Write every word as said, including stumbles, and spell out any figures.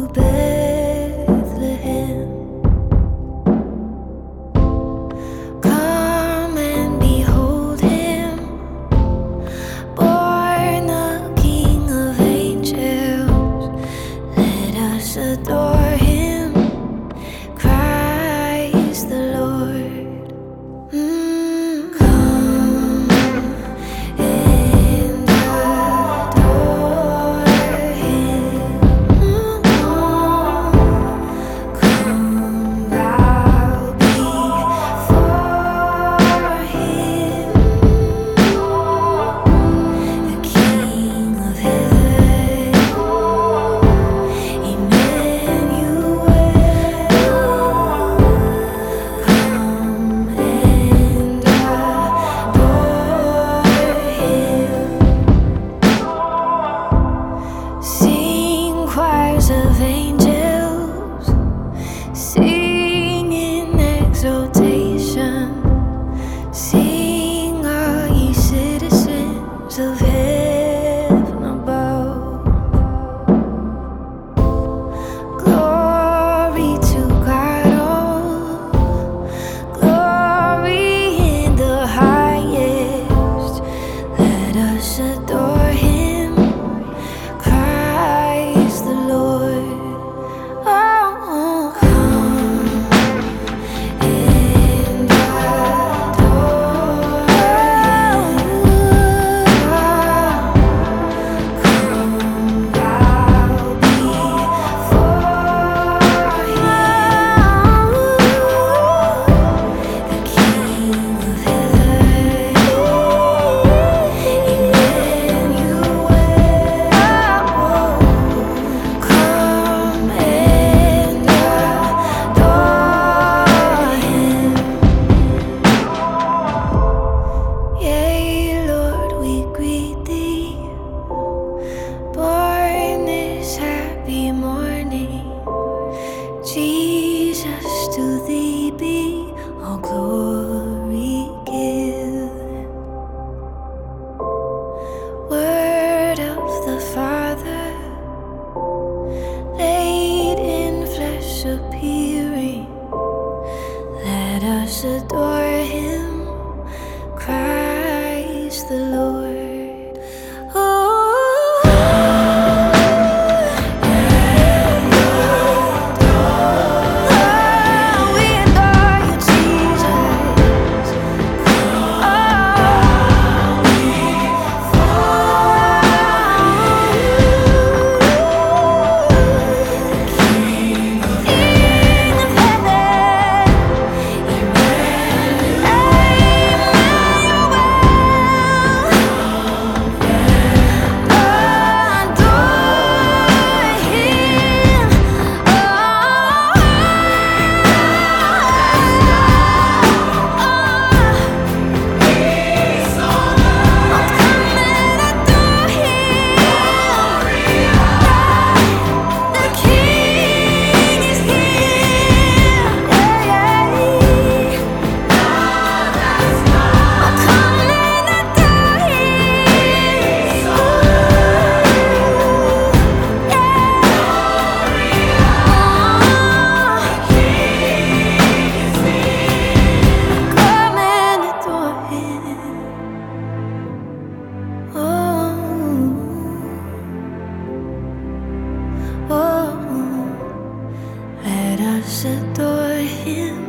Bethlehem. Come and behold him, born the King of angels. Let us adore him, Christ the Lord. Mm, come and adore him. Mm, come bow before him, the King of heaven, Emmanuel. Come and adore him. Sing choirs of angels, sing in exaltation. Sing, all ye citizens of heaven above. Glory to God, all glory in the highest. Let us adore him, Christ the Lord. Oh, come and adore him. Come bow before him, the King of heaven, Emmanuel. Come and adore him. Yea, Lord, we greet thee, born this happy morning. Jesus, to thee be all glory given. Word of the Father, laid in flesh appearing. Let us adore him, Christ the Lord. Oh, we adore you, Jesus. King of heaven, Let us adore him.